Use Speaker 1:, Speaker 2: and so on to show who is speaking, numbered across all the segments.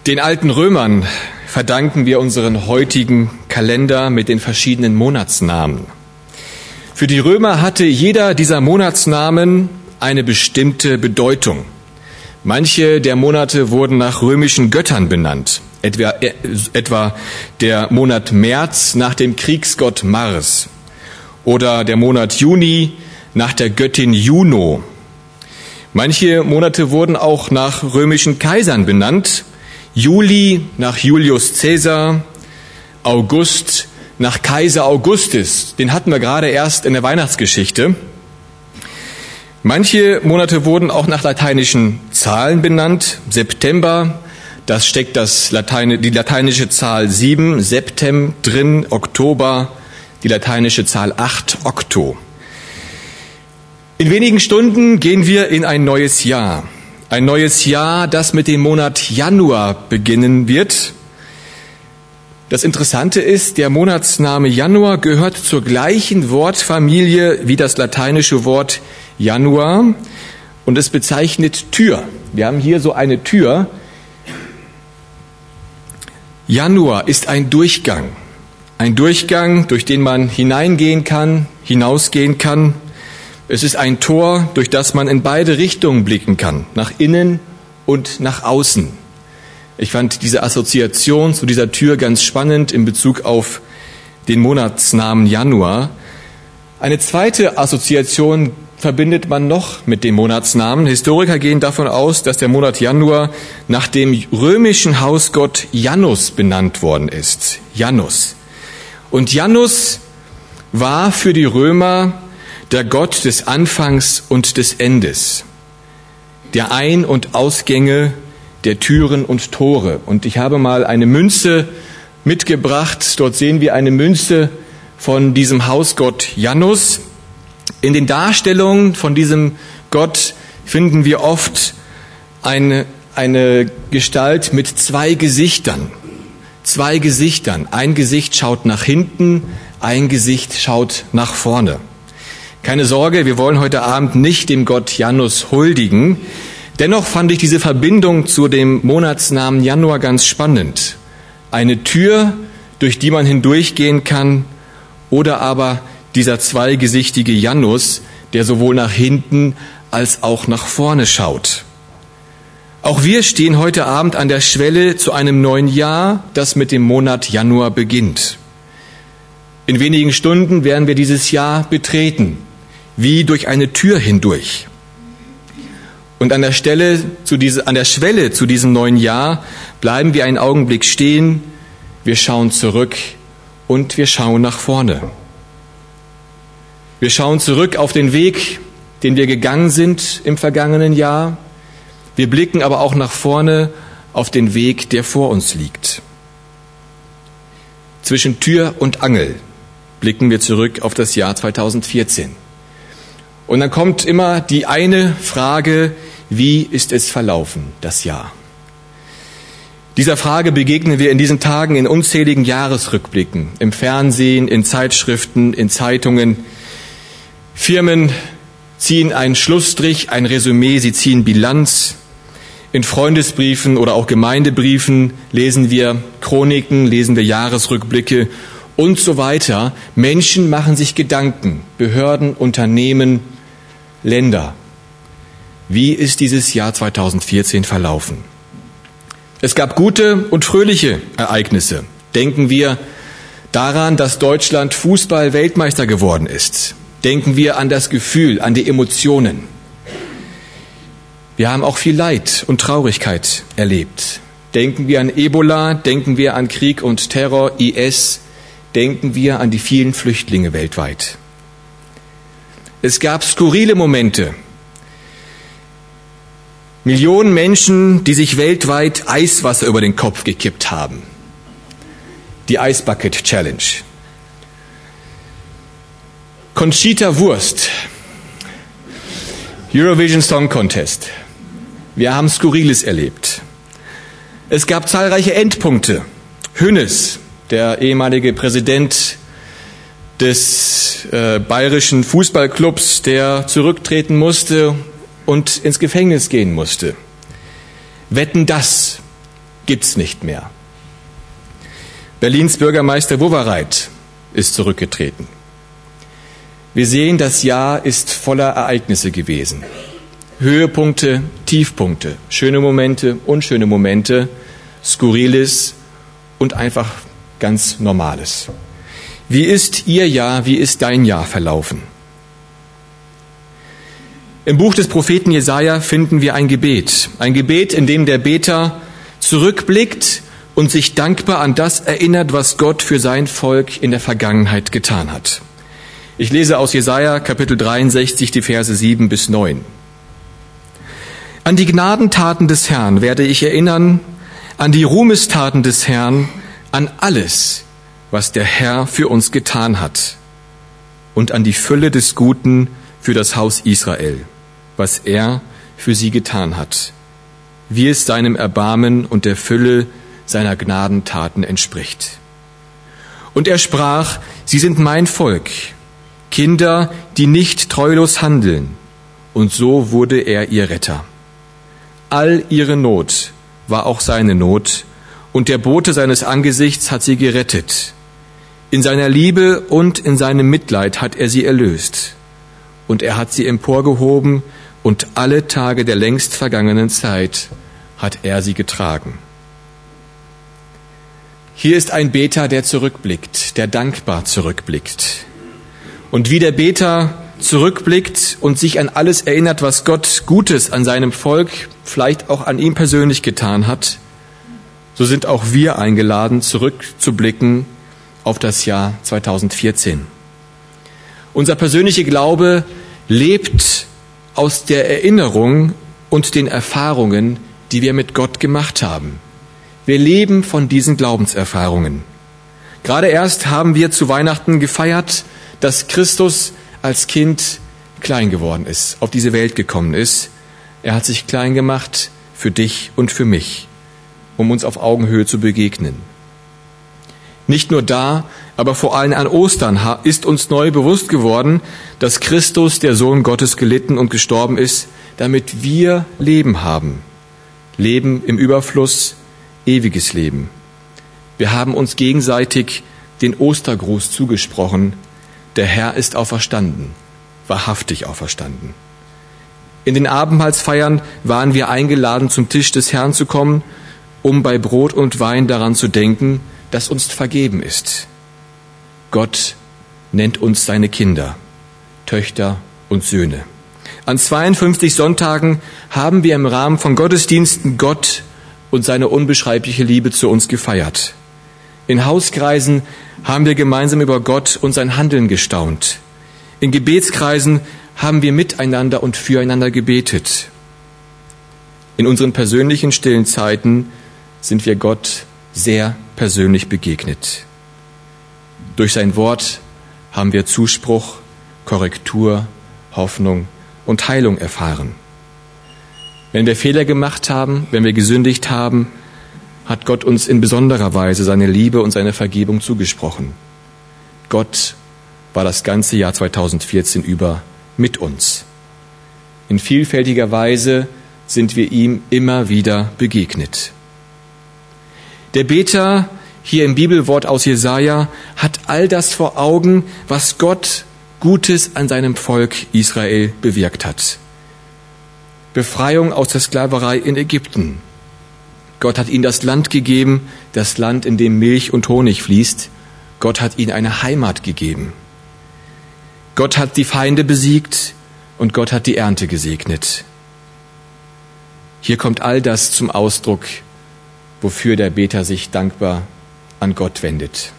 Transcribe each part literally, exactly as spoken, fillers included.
Speaker 1: Den alten Römern verdanken wir unseren heutigen Kalender mit den verschiedenen Monatsnamen. Für die Römer hatte jeder dieser Monatsnamen eine bestimmte Bedeutung. Manche der Monate wurden nach römischen Göttern benannt, etwa, äh, etwa der Monat März nach dem Kriegsgott Mars oder der Monat Juni nach der Göttin Juno. Manche Monate wurden auch nach römischen Kaisern benannt. Juli nach Julius Caesar, August nach Kaiser Augustus. Den hatten wir gerade erst in der Weihnachtsgeschichte. Manche Monate wurden auch nach lateinischen Zahlen benannt. September, das steckt das Lateine, die lateinische Zahl sieben, Septem drin, Oktober, die lateinische Zahl acht, Okto. In wenigen Stunden gehen wir in ein neues Jahr. Ein neues Jahr, das mit dem Monat Januar beginnen wird. Das Interessante ist, der Monatsname Januar gehört zur gleichen Wortfamilie wie das lateinische Wort Januar und es bezeichnet Tür. Wir haben hier so eine Tür. Januar ist ein Durchgang. Ein Durchgang, durch den man hineingehen kann, hinausgehen kann. Es ist ein Tor, durch das man in beide Richtungen blicken kann, nach innen und nach außen. Ich fand diese Assoziation zu dieser Tür ganz spannend in Bezug auf den Monatsnamen Januar. Eine zweite Assoziation verbindet man noch mit dem Monatsnamen. Historiker gehen davon aus, dass der Monat Januar nach dem römischen Hausgott Janus benannt worden ist. Janus. Und Janus war für die Römer der Gott des Anfangs und des Endes, der Ein- und Ausgänge, der Türen und Tore. Und ich habe mal eine Münze mitgebracht. Dort sehen wir eine Münze von diesem Hausgott Janus. In den Darstellungen von diesem Gott finden wir oft eine, eine Gestalt mit zwei Gesichtern. Zwei Gesichtern. Ein Gesicht schaut nach hinten, ein Gesicht schaut nach vorne. Keine Sorge, wir wollen heute Abend nicht dem Gott Janus huldigen. Dennoch fand ich diese Verbindung zu dem Monatsnamen Januar ganz spannend. Eine Tür, durch die man hindurchgehen kann, oder aber dieser zweigesichtige Janus, der sowohl nach hinten als auch nach vorne schaut. Auch wir stehen heute Abend an der Schwelle zu einem neuen Jahr, das mit dem Monat Januar beginnt. In wenigen Stunden werden wir dieses Jahr betreten, wie durch eine Tür hindurch. Und an der Stelle, zu diese, an der Schwelle zu diesem neuen Jahr bleiben wir einen Augenblick stehen, wir schauen zurück und wir schauen nach vorne. Wir schauen zurück auf den Weg, den wir gegangen sind im vergangenen Jahr. Wir blicken aber auch nach vorne auf den Weg, der vor uns liegt. Zwischen Tür und Angel blicken wir zurück auf das Jahr zweitausendvierzehn. Und dann kommt immer die eine Frage, wie ist es verlaufen, das Jahr? Dieser Frage begegnen wir in diesen Tagen in unzähligen Jahresrückblicken, im Fernsehen, in Zeitschriften, in Zeitungen. Firmen ziehen einen Schlussstrich, ein Resümee, sie ziehen Bilanz. In Freundesbriefen oder auch Gemeindebriefen lesen wir Chroniken, lesen wir Jahresrückblicke und so weiter. Menschen machen sich Gedanken, Behörden, Unternehmen, Länder. Wie ist dieses Jahr zweitausendvierzehn verlaufen? Es gab gute und fröhliche Ereignisse. Denken wir daran, dass Deutschland Fußball-Weltmeister geworden ist. Denken wir an das Gefühl, an die Emotionen. Wir haben auch viel Leid und Traurigkeit erlebt. Denken wir an Ebola, denken wir an Krieg und Terror, I S, denken wir an die vielen Flüchtlinge weltweit. Es gab skurrile Momente. Millionen Menschen, die sich weltweit Eiswasser über den Kopf gekippt haben. Die Ice Bucket Challenge. Conchita Wurst. Eurovision Song Contest. Wir haben Skurriles erlebt. Es gab zahlreiche Endpunkte. Hönes, der ehemalige Präsident des äh, bayerischen Fußballclubs, der zurücktreten musste und ins Gefängnis gehen musste. Wetten, dass gibt's nicht mehr. Berlins Bürgermeister Wowereit ist zurückgetreten. Wir sehen, das Jahr ist voller Ereignisse gewesen. Höhepunkte, Tiefpunkte, schöne Momente, unschöne Momente, Skurriles und einfach ganz Normales. Wie ist Ihr Jahr, wie ist dein Jahr verlaufen? Im Buch des Propheten Jesaja finden wir ein Gebet. Ein Gebet, in dem der Beter zurückblickt und sich dankbar an das erinnert, was Gott für sein Volk in der Vergangenheit getan hat. Ich lese aus Jesaja Kapitel dreiundsechzig die Verse sieben bis neun. An die Gnadentaten des Herrn werde ich erinnern, an die Ruhmestaten des Herrn, an alles, was der Herr für uns getan hat, und an die Fülle des Guten für das Haus Israel, was er für sie getan hat, wie es seinem Erbarmen und der Fülle seiner Gnadentaten entspricht. Und er sprach, sie sind mein Volk, Kinder, die nicht treulos handeln, und so wurde er ihr Retter. All ihre Not war auch seine Not, und der Bote seines Angesichts hat sie gerettet. In seiner Liebe und in seinem Mitleid hat er sie erlöst, und er hat sie emporgehoben, und alle Tage der längst vergangenen Zeit hat er sie getragen. Hier ist ein Beter, der zurückblickt, der dankbar zurückblickt. Und wie der Beter zurückblickt und sich an alles erinnert, was Gott Gutes an seinem Volk, vielleicht auch an ihm persönlich getan hat, so sind auch wir eingeladen, zurückzublicken auf das Jahr zweitausendvierzehn. Unser persönlicher Glaube lebt aus der Erinnerung und den Erfahrungen, die wir mit Gott gemacht haben. Wir leben von diesen Glaubenserfahrungen. Gerade erst haben wir zu Weihnachten gefeiert, dass Christus als Kind klein geworden ist, auf diese Welt gekommen ist. Er hat sich klein gemacht für dich und für mich, um uns auf Augenhöhe zu begegnen. Nicht nur da, aber vor allem an Ostern ist uns neu bewusst geworden, dass Christus, der Sohn Gottes, gelitten und gestorben ist, damit wir Leben haben. Leben im Überfluss, ewiges Leben. Wir haben uns gegenseitig den Ostergruß zugesprochen. Der Herr ist auferstanden, wahrhaftig auferstanden. In den Abendmahlsfeiern waren wir eingeladen, zum Tisch des Herrn zu kommen, um bei Brot und Wein daran zu denken, dass uns vergeben ist. Gott nennt uns seine Kinder, Töchter und Söhne. An zweiundfünfzig Sonntagen haben wir im Rahmen von Gottesdiensten Gott und seine unbeschreibliche Liebe zu uns gefeiert. In Hauskreisen haben wir gemeinsam über Gott und sein Handeln gestaunt. In Gebetskreisen haben wir miteinander und füreinander gebetet. In unseren persönlichen stillen Zeiten sind wir Gott sehr persönlich begegnet. Durch sein Wort haben wir Zuspruch, Korrektur, Hoffnung und Heilung erfahren. Wenn wir Fehler gemacht haben, wenn wir gesündigt haben, hat Gott uns in besonderer Weise seine Liebe und seine Vergebung zugesprochen. Gott war das ganze Jahr zweitausendvierzehn über mit uns. In vielfältiger Weise sind wir ihm immer wieder begegnet. Der Beter hier im Bibelwort aus Jesaja hat all das vor Augen, was Gott Gutes an seinem Volk Israel bewirkt hat. Befreiung aus der Sklaverei in Ägypten. Gott hat ihnen das Land gegeben, das Land, in dem Milch und Honig fließt. Gott hat ihnen eine Heimat gegeben. Gott hat die Feinde besiegt und Gott hat die Ernte gesegnet. Hier kommt all das zum Ausdruck, wofür der Beter sich dankbar an Gott wendet.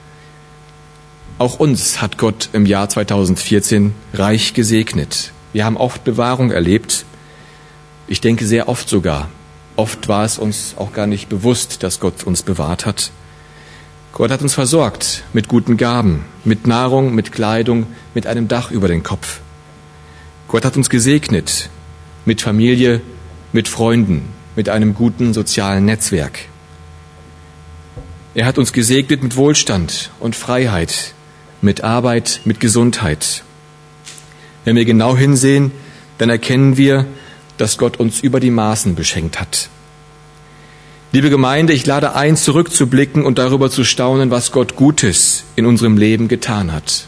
Speaker 1: Auch uns hat Gott im Jahr zweitausendvierzehn reich gesegnet. Wir haben oft Bewahrung erlebt. Ich denke sehr oft sogar. Oft war es uns auch gar nicht bewusst, dass Gott uns bewahrt hat. Gott hat uns versorgt mit guten Gaben, mit Nahrung, mit Kleidung, mit einem Dach über den Kopf. Gott hat uns gesegnet mit Familie, mit Freunden, mit einem guten sozialen Netzwerk. Er hat uns gesegnet mit Wohlstand und Freiheit, mit Arbeit, mit Gesundheit. Wenn wir genau hinsehen, dann erkennen wir, dass Gott uns über die Maßen beschenkt hat. Liebe Gemeinde, ich lade ein, zurückzublicken und darüber zu staunen, was Gott Gutes in unserem Leben getan hat.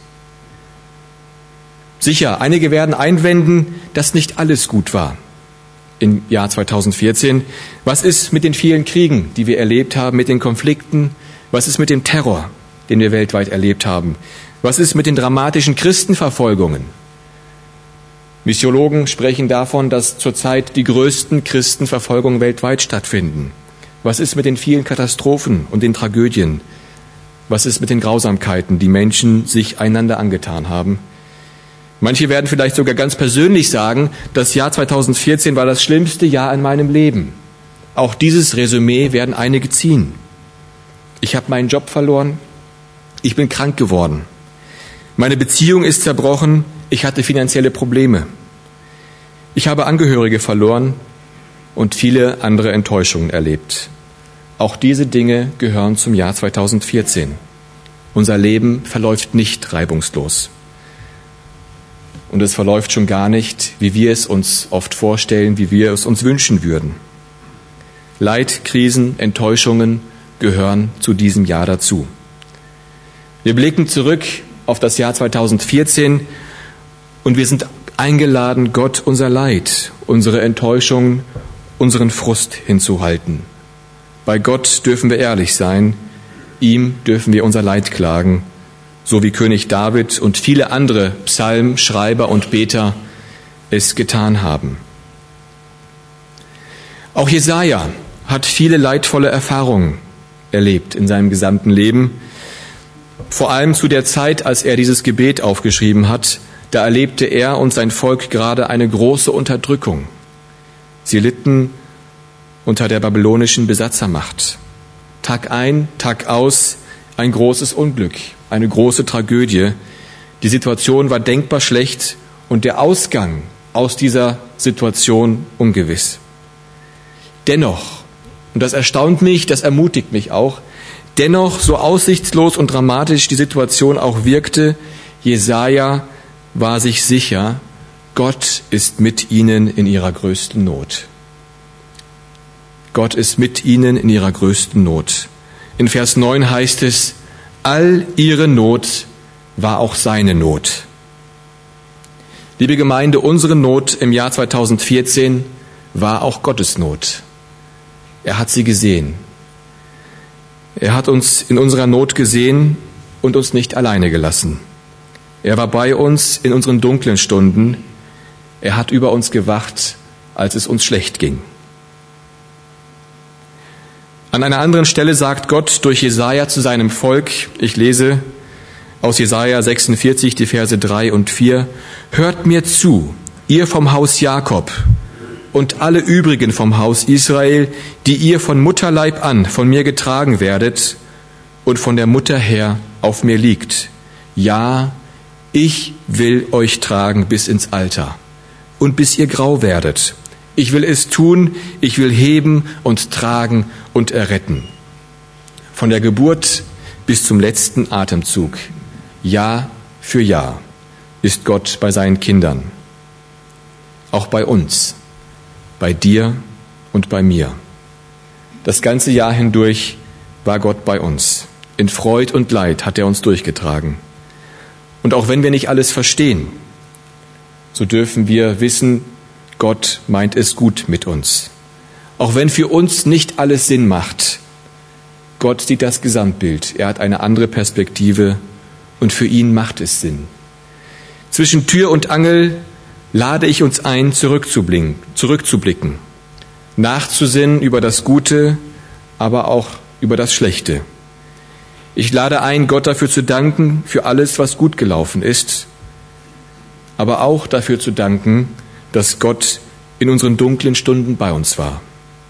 Speaker 1: Sicher, einige werden einwenden, dass nicht alles gut war im Jahr zweitausendvierzehn. Was ist mit den vielen Kriegen, die wir erlebt haben, mit den Konflikten? Was ist mit dem Terror, den wir weltweit erlebt haben? Was ist mit den dramatischen Christenverfolgungen? Missiologen sprechen davon, dass zurzeit die größten Christenverfolgungen weltweit stattfinden. Was ist mit den vielen Katastrophen und den Tragödien? Was ist mit den Grausamkeiten, die Menschen sich einander angetan haben? Manche werden vielleicht sogar ganz persönlich sagen, das Jahr zweitausendvierzehn war das schlimmste Jahr in meinem Leben. Auch dieses Resümee werden einige ziehen. Ich habe meinen Job verloren, ich bin krank geworden, meine Beziehung ist zerbrochen, ich hatte finanzielle Probleme, ich habe Angehörige verloren und viele andere Enttäuschungen erlebt. Auch diese Dinge gehören zum Jahr zweitausendvierzehn. Unser Leben verläuft nicht reibungslos. Und es verläuft schon gar nicht, wie wir es uns oft vorstellen, wie wir es uns wünschen würden. Leid, Krisen, Enttäuschungen gehören zu diesem Jahr dazu. Wir blicken zurück auf das Jahr zweitausendvierzehn und wir sind eingeladen, Gott unser Leid, unsere Enttäuschung, unseren Frust hinzuhalten. Bei Gott dürfen wir ehrlich sein, ihm dürfen wir unser Leid klagen, so wie König David und viele andere Psalmschreiber und Beter es getan haben. Auch Jesaja hat viele leidvolle Erfahrungen erlebt in seinem gesamten Leben. Vor allem zu der Zeit, als er dieses Gebet aufgeschrieben hat, da erlebte er und sein Volk gerade eine große Unterdrückung. Sie litten unter der babylonischen Besatzermacht. Tag ein, Tag aus, ein großes Unglück, eine große Tragödie. Die Situation war denkbar schlecht und der Ausgang aus dieser Situation ungewiss. Dennoch, und das erstaunt mich, das ermutigt mich auch, dennoch, so aussichtslos und dramatisch die Situation auch wirkte, Jesaja war sich sicher, Gott ist mit ihnen in ihrer größten Not. Gott ist mit ihnen in ihrer größten Not. In Vers neun heißt es, all ihre Not war auch seine Not. Liebe Gemeinde, unsere Not im Jahr zweitausendvierzehn war auch Gottes Not. Er hat sie gesehen. Er hat uns in unserer Not gesehen und uns nicht alleine gelassen. Er war bei uns in unseren dunklen Stunden. Er hat über uns gewacht, als es uns schlecht ging. An einer anderen Stelle sagt Gott durch Jesaja zu seinem Volk, ich lese aus Jesaja sechsundvierzig, die Verse drei und vier, hört mir zu, ihr vom Haus Jakob und alle übrigen vom Haus Israel, die ihr von Mutterleib an von mir getragen werdet und von der Mutter her auf mir liegt. Ja, ich will euch tragen bis ins Alter und bis ihr grau werdet. Ich will es tun, ich will heben und tragen und erretten. Von der Geburt bis zum letzten Atemzug, Jahr für Jahr, ist Gott bei seinen Kindern. Auch bei uns, bei dir und bei mir. Das ganze Jahr hindurch war Gott bei uns. In Freud und Leid hat er uns durchgetragen. Und auch wenn wir nicht alles verstehen, so dürfen wir wissen, Gott meint es gut mit uns. Auch wenn für uns nicht alles Sinn macht, Gott sieht das Gesamtbild. Er hat eine andere Perspektive und für ihn macht es Sinn. Zwischen Tür und Angel lade ich uns ein, zurückzublicken, zurückzublicken, nachzusinnen über das Gute, aber auch über das Schlechte. Ich lade ein, Gott dafür zu danken, für alles, was gut gelaufen ist, aber auch dafür zu danken, dass Gott in unseren dunklen Stunden bei uns war.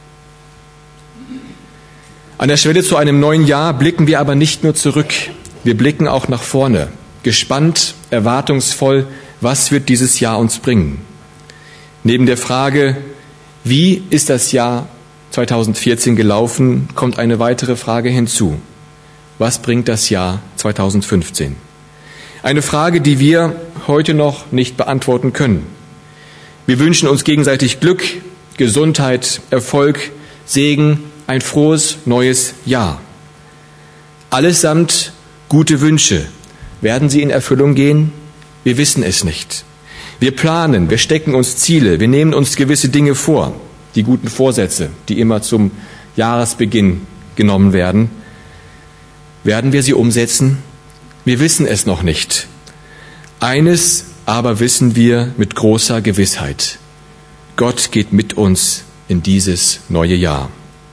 Speaker 1: An der Schwelle zu einem neuen Jahr blicken wir aber nicht nur zurück, wir blicken auch nach vorne, gespannt, erwartungsvoll, was wird dieses Jahr uns bringen? Neben der Frage, wie ist das Jahr zweitausendvierzehn gelaufen, kommt eine weitere Frage hinzu. Was bringt das Jahr zweitausendfünfzehn? Eine Frage, die wir heute noch nicht beantworten können. Wir wünschen uns gegenseitig Glück, Gesundheit, Erfolg, Segen, ein frohes neues Jahr. Allesamt gute Wünsche. Werden sie in Erfüllung gehen? Wir wissen es nicht. Wir planen, wir stecken uns Ziele, wir nehmen uns gewisse Dinge vor, die guten Vorsätze, die immer zum Jahresbeginn genommen werden. Werden wir sie umsetzen? Wir wissen es noch nicht. Eines aber wissen wir mit großer Gewissheit. Gott geht mit uns in dieses neue Jahr.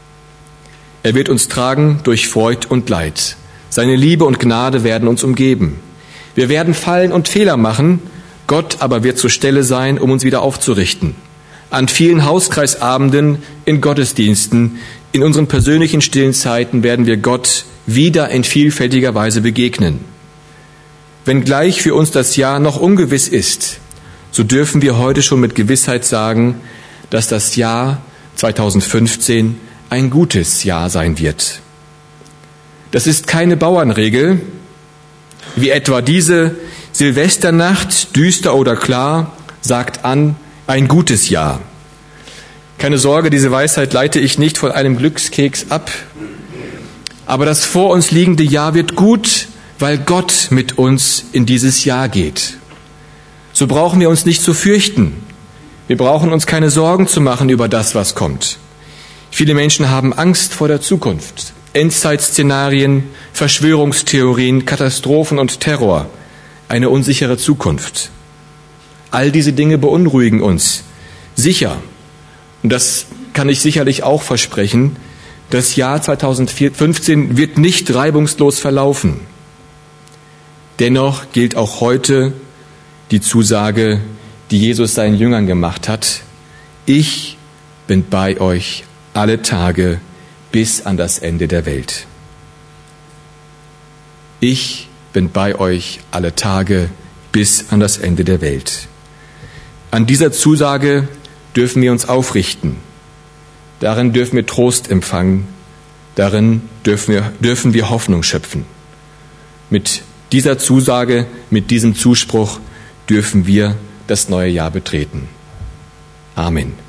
Speaker 1: Er wird uns tragen durch Freud und Leid. Seine Liebe und Gnade werden uns umgeben. Wir werden fallen und Fehler machen, Gott aber wird zur Stelle sein, um uns wieder aufzurichten. An vielen Hauskreisabenden, in Gottesdiensten, in unseren persönlichen stillen Zeiten werden wir Gott wieder in vielfältiger Weise begegnen. Wenngleich für uns das Jahr noch ungewiss ist, so dürfen wir heute schon mit Gewissheit sagen, dass das Jahr zweitausendfünfzehn ein gutes Jahr sein wird. Das ist keine Bauernregel, wie etwa diese Silvesternacht, düster oder klar, sagt an, ein gutes Jahr. Keine Sorge, diese Weisheit leite ich nicht von einem Glückskeks ab. Aber das vor uns liegende Jahr wird gut, weil Gott mit uns in dieses Jahr geht. So brauchen wir uns nicht zu fürchten. Wir brauchen uns keine Sorgen zu machen über das, was kommt. Viele Menschen haben Angst vor der Zukunft. Endzeitszenarien, Verschwörungstheorien, Katastrophen und Terror, eine unsichere Zukunft. All diese Dinge beunruhigen uns. Sicher, und das kann ich sicherlich auch versprechen, das Jahr zweitausendfünfzehn wird nicht reibungslos verlaufen. Dennoch gilt auch heute die Zusage, die Jesus seinen Jüngern gemacht hat. Ich bin bei euch alle Tage bis an das Ende der Welt. Ich bin bei euch alle Tage bis an das Ende der Welt. An dieser Zusage dürfen wir uns aufrichten. Darin dürfen wir Trost empfangen. Darin dürfen wir, dürfen wir Hoffnung schöpfen. Mit dieser Zusage, mit diesem Zuspruch dürfen wir das neue Jahr betreten. Amen.